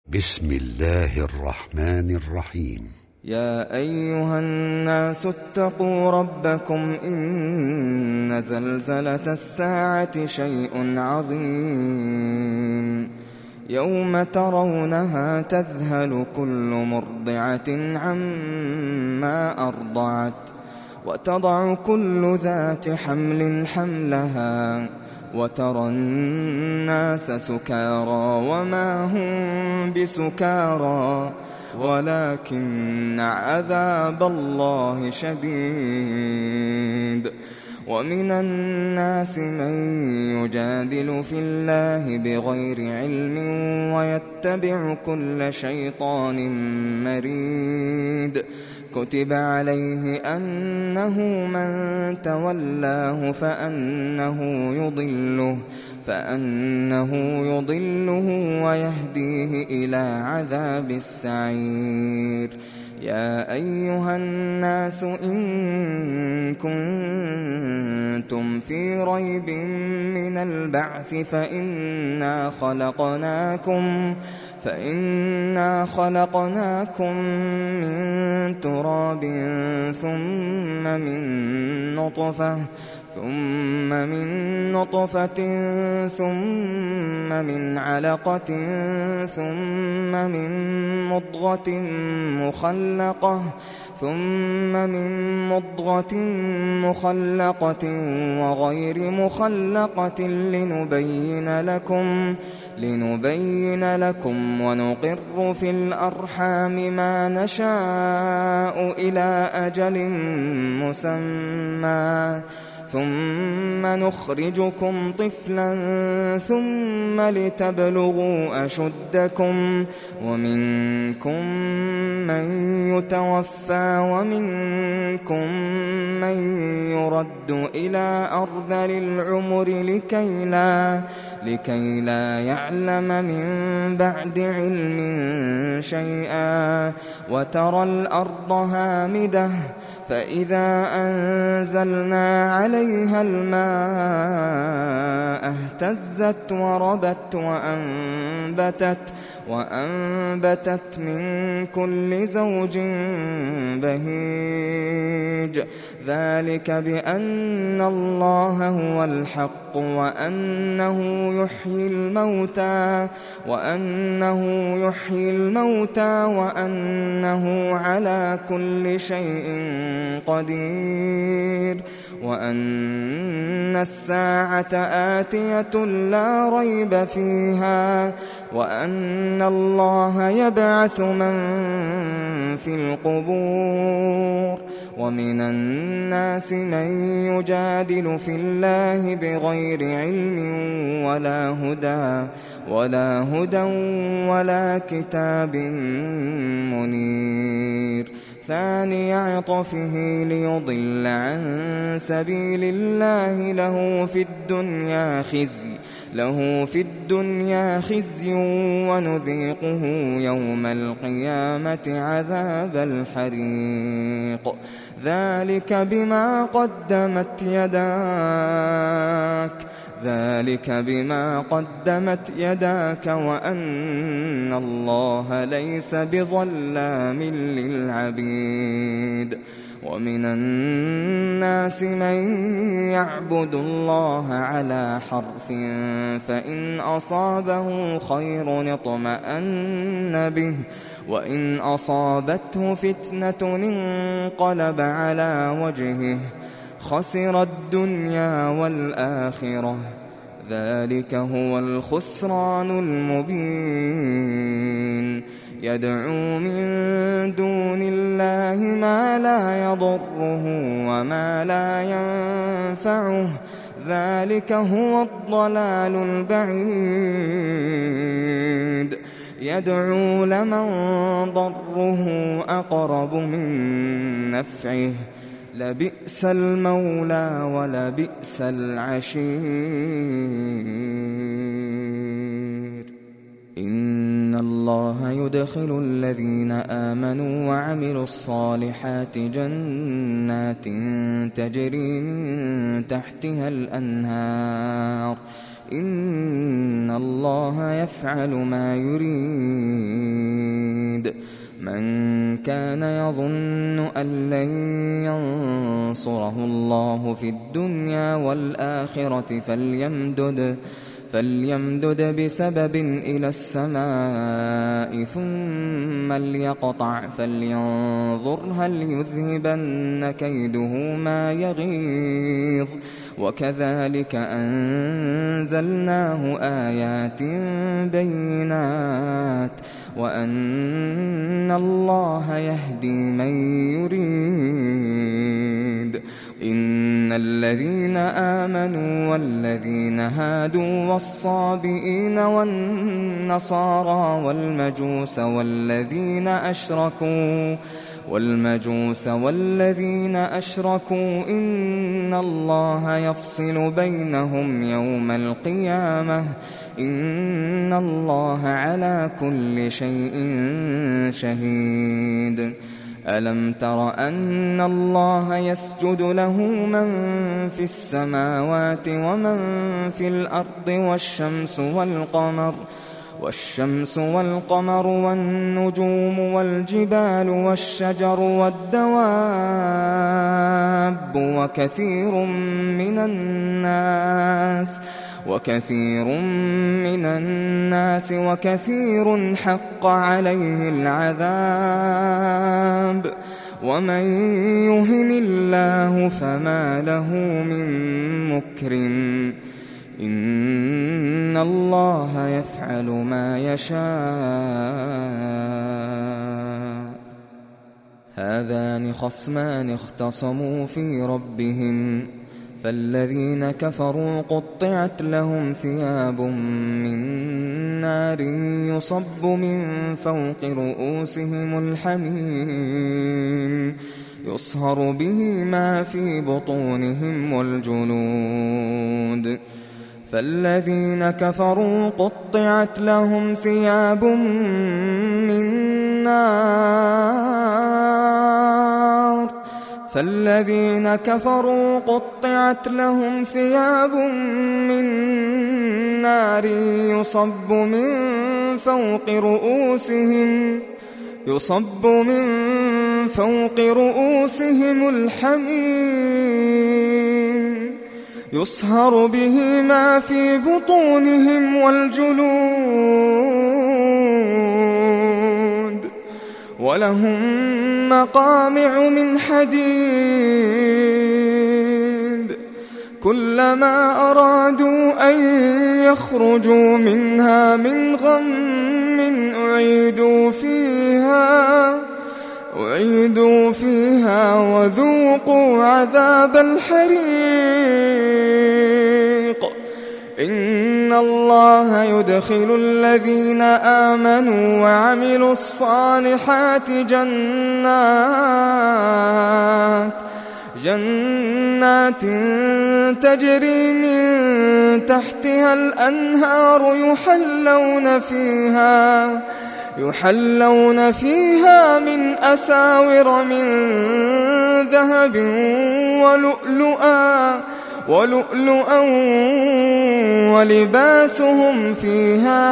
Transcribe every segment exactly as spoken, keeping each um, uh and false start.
بسم الله الرحمن الرحيم. يا أيها الناس اتقوا ربكم إن زلزلة الساعة شيء عظيم يوم ترونها تذهل كل مرضعة عما أرضعت وتضع كل ذات حمل حملها وترى الناس سكارى وما هم بسكارى ولكن عذاب الله شديد. ومن الناس من يجادل في الله بغير علم ويتبع كل شيطان مريد. كتب عليه أنه من تولاه فأنه يضله فأنه يضله ويهديه إلى عذاب السعير. يا أيها الناس إن كنتم في ريب من البعث فإنا خلقناكم فإنا خلقناكم من تراب ثم من نطفة ثم من نطفة ثم من علقة ثم من مضغة مخلقة ثم من مضغة مخلقة وغير مخلقة لنبين لكم لنبين لكم ونقر في الأرحام ما نشاء إلى أجل مسمى ثم نخرجكم طفلا ثم لتبلغوا أشدكم ومنكم من يتوفى ومنكم من يرد إلى أرذل العمر لكي لا لكي لا يعلم من بعد علم شيئا. وترى الأرض هامدة فإذا أنزلنا عليها الماء اهتزت وربت وأنبتت وأنبتت من كل زوج بهيج. ذلك بأن الله هو الحق وأنه يحيي الموتى وأنه يحيي الموتى وأنه على كل شيء قدير وأن الساعة آتية لا ريب فيها وأن الله يبعث من في القبور. ومن الناس من يجادل في الله بغير علم ولا هدى ولا هدى ولا كتاب منير. ثاني عطفه ليضل عن سبيل الله له في الدنيا خزي له في الدنيا خزي ونذيقه يوم القيامة عذاب الحريق. ذلك بما قدمت يداك ذلك بما قدمت يداك وأن الله ليس بظلام للعبيد. ومن الناس من يعبد الله على حرف فإن أصابه خير اطمأن به وإن أصابته فتنة انقلب على وجهه خسر الدنيا والآخرة. ذلك هو الخسران المبين. يدعو من دون الله ما لا يضره وما لا ينفعه ذلك هو الضلال البعيد. يدعو لمن ضره أقرب من نفعه لبئس المولى ولبئس العشير. إن الله يدخل الذين آمنوا وعملوا الصالحات جنات تجري من تحتها الأنهار إن الله يفعل ما يريد. شهيد من كان يظن أن لن ينصره الله في الدنيا والآخرة فليمدد فليمدد بسبب إلى السماء ثم ليقطع فلينظر هل يذهبن كيده ما يغيظ وكذلك أنزلناه آيات بينات وأن الله يهدي من يريد إن الذين آمنوا والذين هادوا والصابئين والنصارى والمجوس والذين أشركوا والمجوس والذين أشركوا إن الله يفصل بينهم يوم القيامة إن الله على كل شيء شهيد ألم تر أن الله يسجد له من في السماوات ومن في الأرض والشمس والقمر والشمس والقمر والنجوم والجبال والشجر والدواب وكثير من الناس وكثير من الناس وكثير حق عليه العذاب ومن يهن الله فما له من مكرم إن الله يفعل ما يشاء هذان خصمان اختصموا في ربهم فالذين كفروا قطعت لهم ثياب من نار يصب من فوق رؤوسهم الحميم يصهر به ما في بطونهم والجلود فالذين كفروا قطعت لهم ثياب من نار فالذين كفروا قطعت لهم ثياب من نار يصب من فوق رؤوسهم يصب من فوق رؤوسهم الحميم يصهر به ما في بطونهم والجلود ولهم مقامع من حديد كلما أرادوا أن يخرجوا منها من غم أعيدوا فيها أعيدوا فيها وذوقوا عذاب الحريق إن الله يدخل الذين آمنوا وعملوا الصالحات جنات جنات تجري من تحتها الأنهار يحلون فيها يحلون فيها من أساور من ذهب ولؤلؤا ولؤلؤا ولباسهم فيها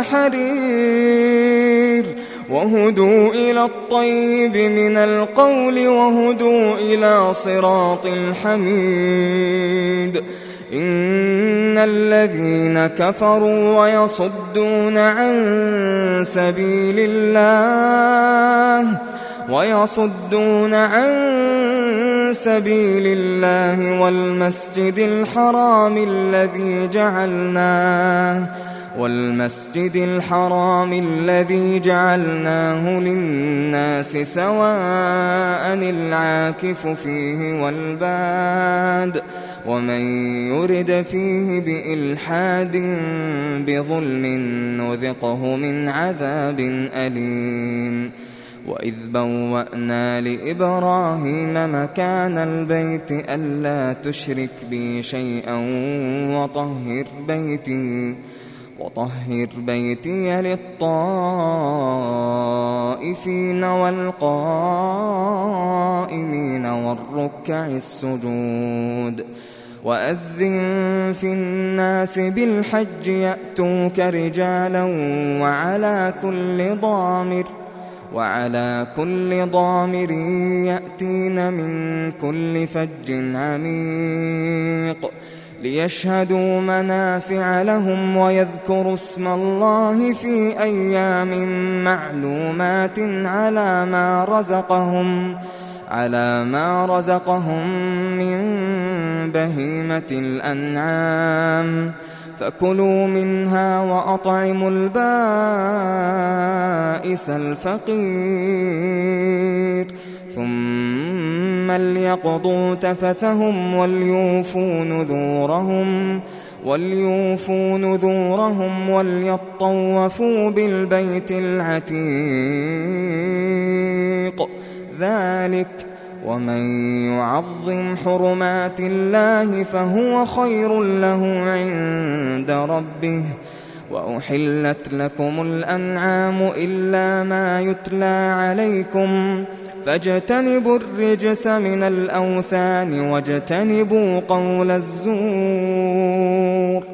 حرير وهدوا إلى الطيب من القول وهدوا إلى صراط الحميد إن الذين كفروا ويصدون عن سبيل الله ويصدون عن سبيل الله والمسجد الحرام الذي جعلناه والمسجد الحرام الذي جعلناه للناس سواء العاكف فيه والباد ومن يرد فيه بإلحاد بظلم نذقه من عذاب أليم وإذ بوأنا لإبراهيم مكان البيت ألا تشرك بي شيئا وطهر بيتي وطهر بيتي للطائفين والقائمين والركع السجود وأذن في الناس بالحج يأتوك رجالا وعلى كل ضامر وعلى كل ضامر يأتين من كل فج عميق ليشهدوا منافع لهم ويذكروا اسم الله في أيام معلومات على ما رزقهم على ما رزقهم من بهيمة الأنعام فكلوا منها وأطعموا البائس الفقير ثم ليقضوا تفثهم وليوفوا نذورهم وليوفوا نذورهم وليطوفوا بالبيت العتيق ذلك ومن يعظم حرمات الله فهو خير له عند ربه وأحلت لكم الأنعام إلا ما يتلى عليكم فاجتنبوا الرجس من الأوثان واجتنبوا قول الزور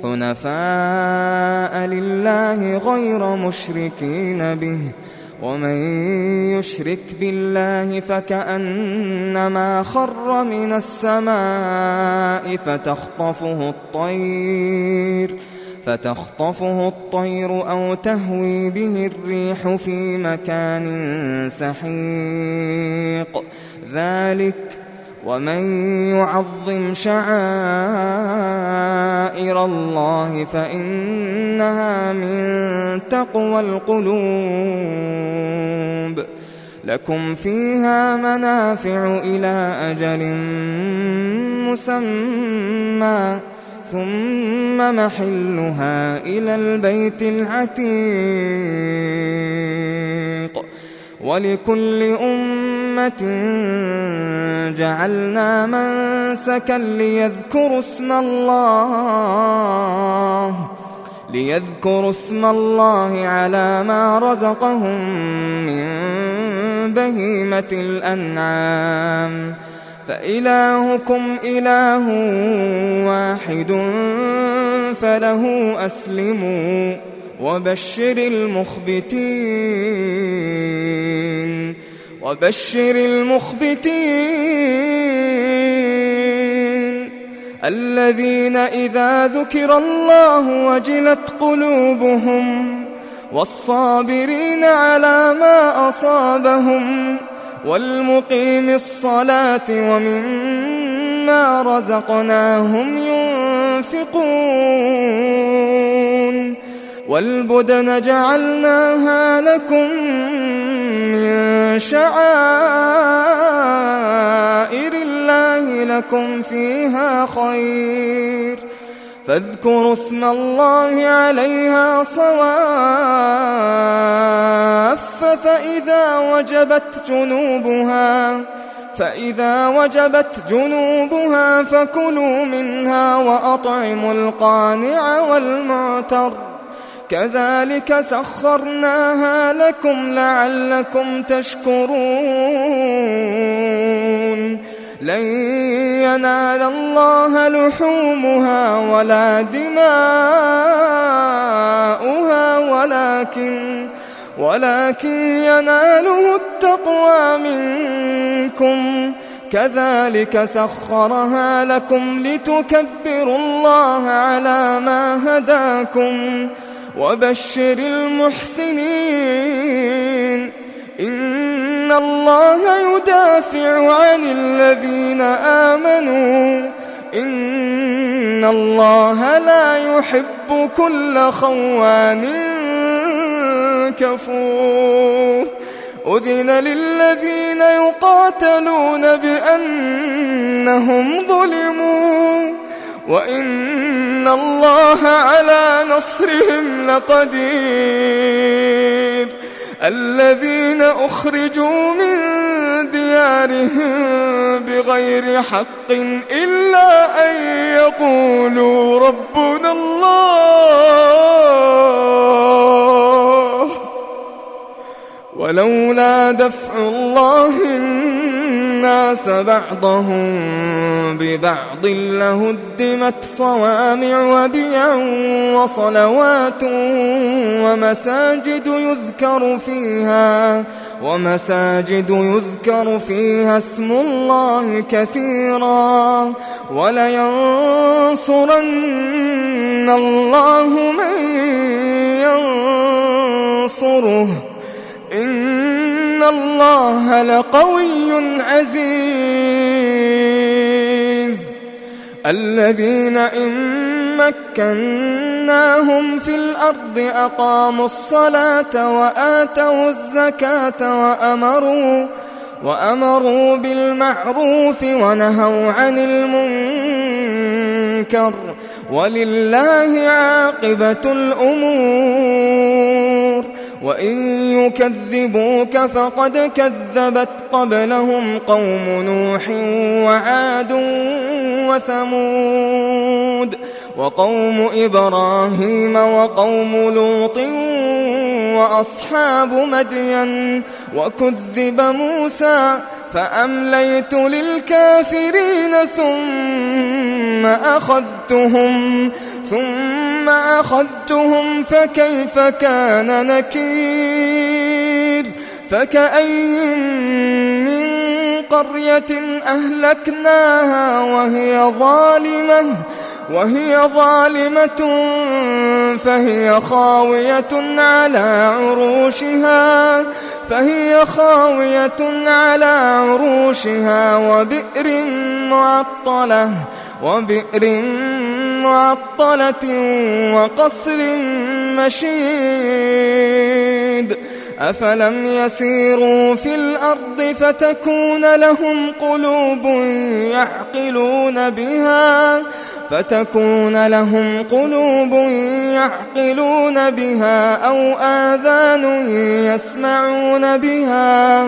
حنفاء لله غير مشركين به ومن يشرك بالله فكأنما خر من السماء فتخطفه الطير فتخطفه الطير أو تهوي به الريح في مكان سحيق ذلك ومن يعظم شعائر الله فإنها من تقوى القلوب لكم فيها منافع إلى أجل مسمى ثم محلها إلى البيت العتيق ولكل أمة جعلنا منسكا ليذكروا اسم الله ليذكروا اسم الله على ما رزقهم من بهيمة الأنعام فإلهكم إله واحد فله أسلموا وبشر المخبتين وبشر المخبتين الذين إذا ذكر الله وجلت قلوبهم والصابرين على ما أصابهم والمقيم الصلاة ومما رزقناهم ينفقون والبدن جعلناها لكم من شعائر الله لكم فيها خير فاذكروا اسم الله عليها صواف فإذا وجبت جنوبها فإذا وجبت جنوبها فكلوا منها وأطعموا القانع والمعتر كذلك سخرناها لكم لعلكم تشكرون لن ينال الله لحومها ولا دماؤها ولكن ولكن يناله التقوى منكم كذلك سخرها لكم لتكبروا الله على ما هداكم وبشر المحسنين إن الله يدافع عن الذين آمنوا إن الله لا يحب كل خوان كفور أذن للذين يقاتلون بأنهم ظلموا وإن الله على نصرهم لقدير الذين أخرجوا من ديارهم بغير حق إلا أن يقولوا ربنا الله ولولا دفع الله الناس بعضهم ببعض لهدمت صوامع وبيع وصلوات ومساجد يذكر فيها ومساجد يذكر فيها اسم الله كثيرا ولينصرن الله من ينصره إن الله لقوي عزيز. الذين إن مكناهم في الأرض أقاموا الصلاة وآتوا الزكاة وأمروا وأمروا بالمعروف ونهوا عن المنكر ولله عاقبة الأمور. وإن يكذبوك فقد كذبت قبلهم قوم نوح وعاد وثمود وقوم إبراهيم وقوم لوط وأصحاب مدين وكذب موسى فأمليت للكافرين ثم أخذتهم ثم أخذتهم فكيف كان نكير. فكأي من قرية أهلكناها وهي ظالمة وهي ظالمة فهي خاوية على عروشها فهي خاوية على عروشها وبئر معطلة وبئر معطلة وقصر مشيد. أفلم يسيروا في الأرض فتكون لهم قلوب يعقلون بها فتكون لهم قلوب يعقلون بها أو آذان يسمعون بها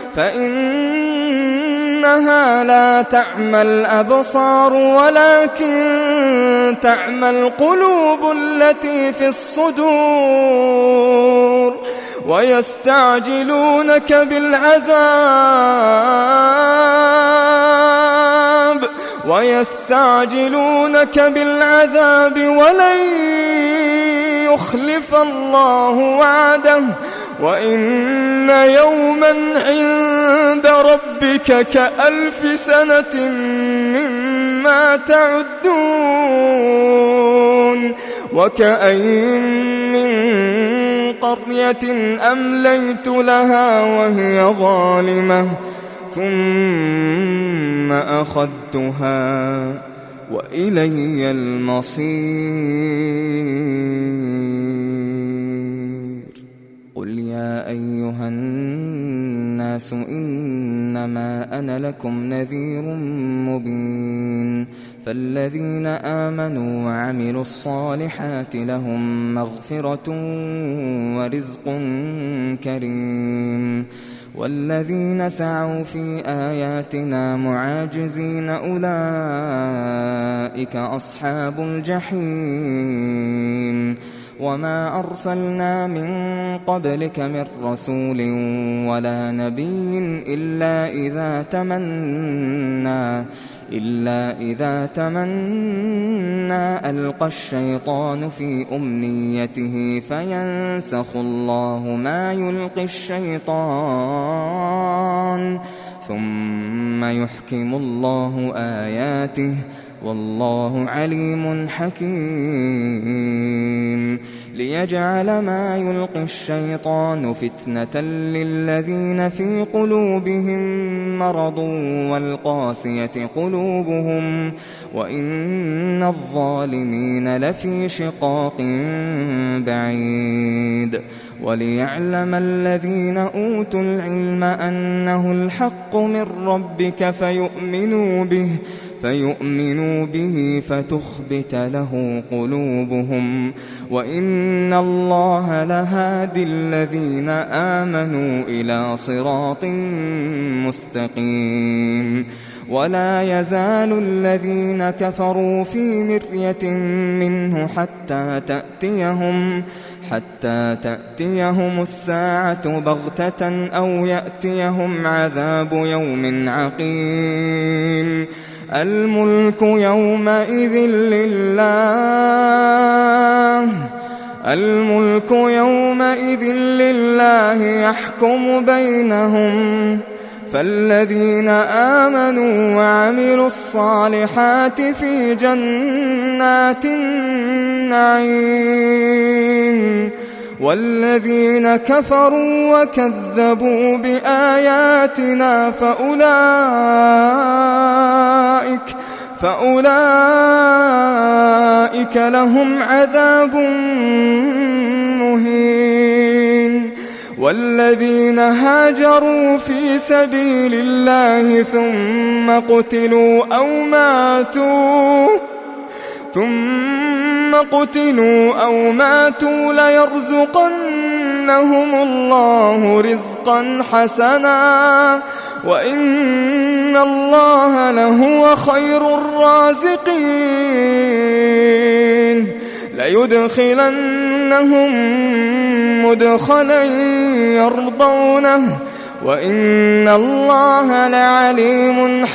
فإنها لا تعمى الأبصار ولكن تعمى القلوب التي في الصدور. ويستعجلونك بالعذاب ويستعجلونك بالعذاب ولن يخلف الله وعده وإن يوما عند ربك كألف سنة مما تعدون. وكأين من قرية أمليت لها وهي ظالمة ثم أخذتها وإلي المصير. قل يا أيها الناس إنما أنا لكم نذير مبين. فالذين آمنوا وعملوا الصالحات لهم مغفرة ورزق كريم. والذين سعوا في آياتنا معاجزين أولئك أصحاب الجحيم. وما أرسلنا من قبلك من رسول ولا نبي إلا إذا تمنى إلا إذا تمنى ألقى الشيطان في أمنيته فينسخ الله ما يلقي الشيطان ثم يحكم الله آياته والله عليم حكيم. ليجعل ما يلقي الشيطان فتنة للذين في قلوبهم مرض والقاسية قلوبهم وإن الظالمين لفي شقاق بعيد. وليعلم الذين أوتوا العلم أنه الحق من ربك فيؤمنوا به فيؤمنوا به فتخبت له قلوبهم وإن الله لهادي الذين آمنوا إلى صراط مستقيم. ولا يزال الذين كفروا في مرية منه حتى تأتيهم حتى تأتيهم الساعة بغتة أو يأتيهم عذاب يوم عقيم. الملك يومئذ لله الملك يومئذ لله يحكم بينهم، فالذين آمنوا وعملوا الصالحات في جنات النعيم، والذين كفروا وكذبوا بآياتنا فأولئك فأولئك لهم عذاب مهين. والذين هاجروا في سبيل الله ثم قتلوا أو ماتوا ثم قتلوا أو ماتوا ليرزقنهم الله رزقا حسنا وإن الله لهو خير الرازقين. ليدخلنهم مدخلا يرضونه وإن الله لعليم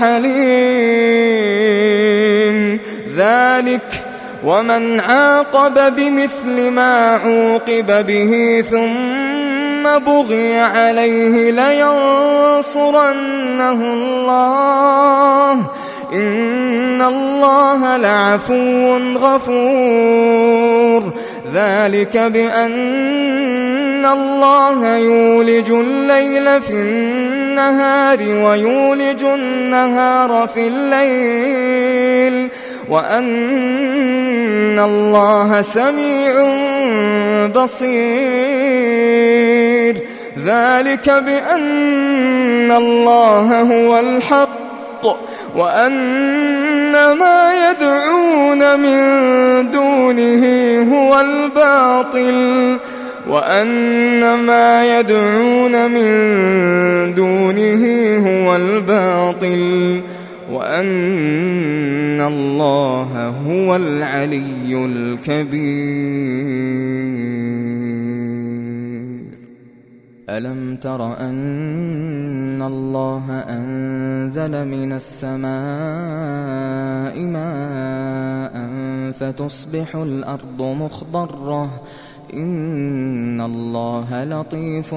حليم. ذلك ومن عاقب بمثل ما عوقب به ثم بغي عليه لينصرنه الله إن الله لعفو غفور. ذلك بأن الله يولج الليل في النهار ويولج النهار في الليل وأن الله سميع بصير. ذلك بأن الله هو الحق وأن ما يدعون من دونه هو الباطل وأن ما يدعون من دونه هو الباطل وأن الله هو العلي الكبير. ألم تر أن الله أنزل من السماء ماء فتصبح الأرض مخضرة إن الله لطيف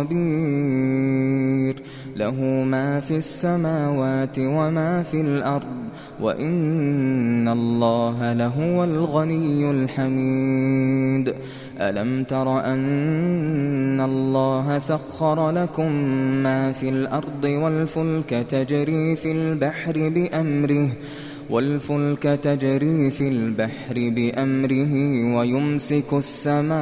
خبير. له ما في السماوات وما في الأرض وإن الله لهو الغني الحميد. ألم تر أن الله سخر لكم ما في الأرض والفلك تجري في البحر بأمره والفلك تجري في البحر بأمره ويمسك السماء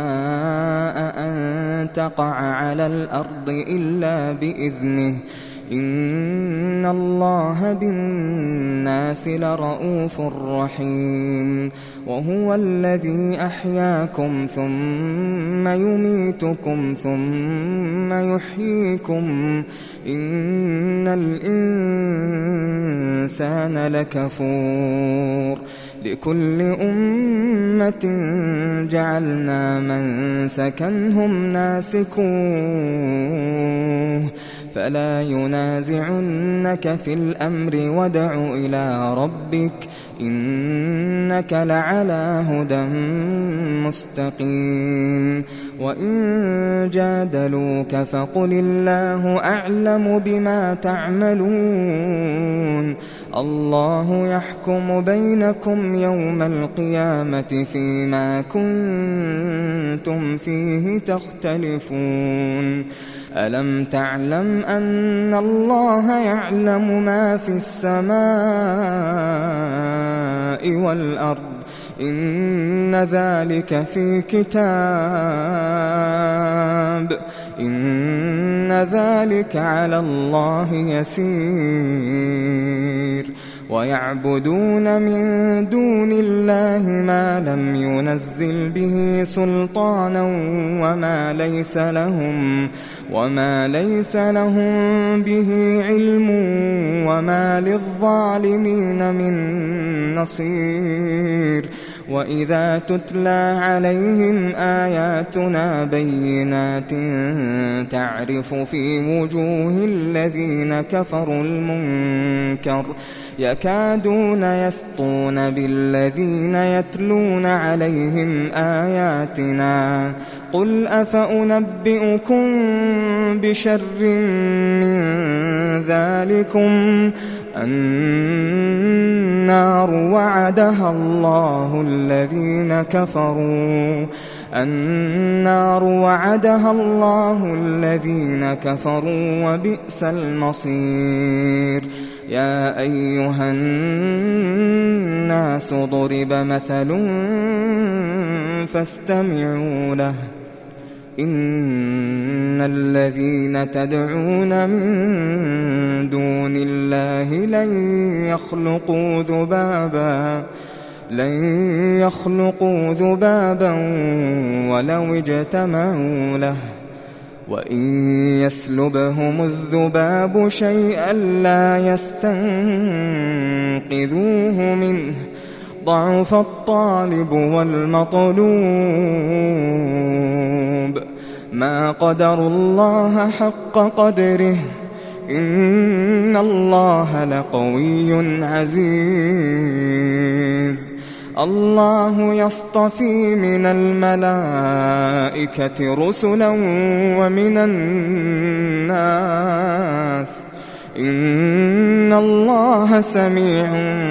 أن تقع على الأرض إلا بإذنه إن الله بالناس لرءوف رحيم. وهو الذي أحياكم ثم يميتكم ثم يحييكم إن الإنسان لكفور. لكل أمة جعلنا منسكنهم ناسكوه فلا ينازعنك في الأمر وادع إلى ربك إنك لعلى هدى مستقيم. وإن جادلوك فقل الله أعلم بما تعملون الله يحكم بينكم يوم القيامة فيما كنتم فيه تختلفون. ألم تعلم أن الله يعلم ما في السماء والأرض إن ذلك في كتاب إن ذلك على الله يسير. ويعبدون من دون الله ما لم ينزل به سلطانا وما ليس لهم وما ليس لهم به علم وما للظالمين من نصير. وإذا تتلى عليهم آياتنا بينات تعرف في وجوه الذين كفروا المنكر يكادون يسطون بالذين يتلون عليهم آياتنا قل أفأنبئكم بشر من ذلكم النار وعدها الله الذين كفروا النار وعدها الله الذين كفروا وبئس المصير يا أيها الناس ضرب مثل فاستمعوا له إن الذين تدعون من دون الله لن يخلقوا ذبابا لن يخلقوا ذبابا ولو اجتمعوا له وإن يسلبهم الذباب شيئا لا يستنقذوه منه ضعف الطالب والمطلوب ما قدروا الله حق قدره إن الله لقوي عزيز الله يصطفي من الملائكة رسلا ومن الناس إن الله سميع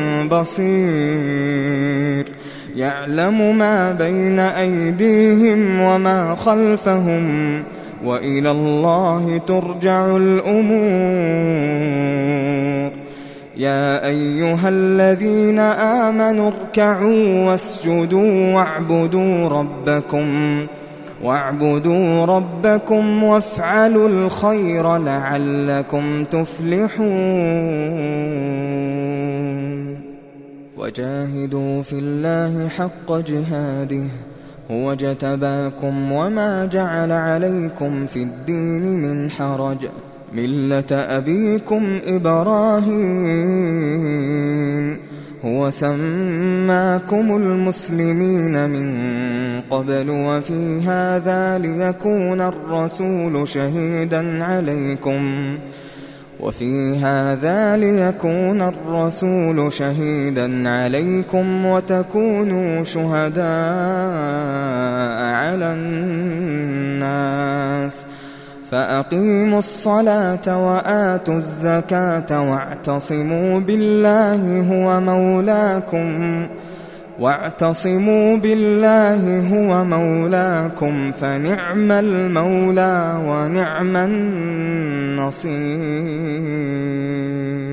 بصير يعلم ما بين أيديهم وما خلفهم وإلى الله ترجع الأمور يا أيها الذين آمنوا اركعوا واسجدوا واعبدوا ربكم واعبدوا ربكم وافعلوا الخير لعلكم تفلحون وجاهدوا في الله حق جهاده هو اجتباكم وما جعل عليكم في الدين من حرج ملة أبيكم إبراهيم هو سماكم المسلمين من قبل وفي هذا ليكون الرسول شهيدا عليكم وفي هذا ليكون الرسول شهيدا عليكم وتكونوا شهداء على الناس فأقيموا الصلاة وآتوا الزكاة واعتصموا بالله هو مولاكم واعتصموا بالله هو مولاكم فنعم المولى ونعم النصير.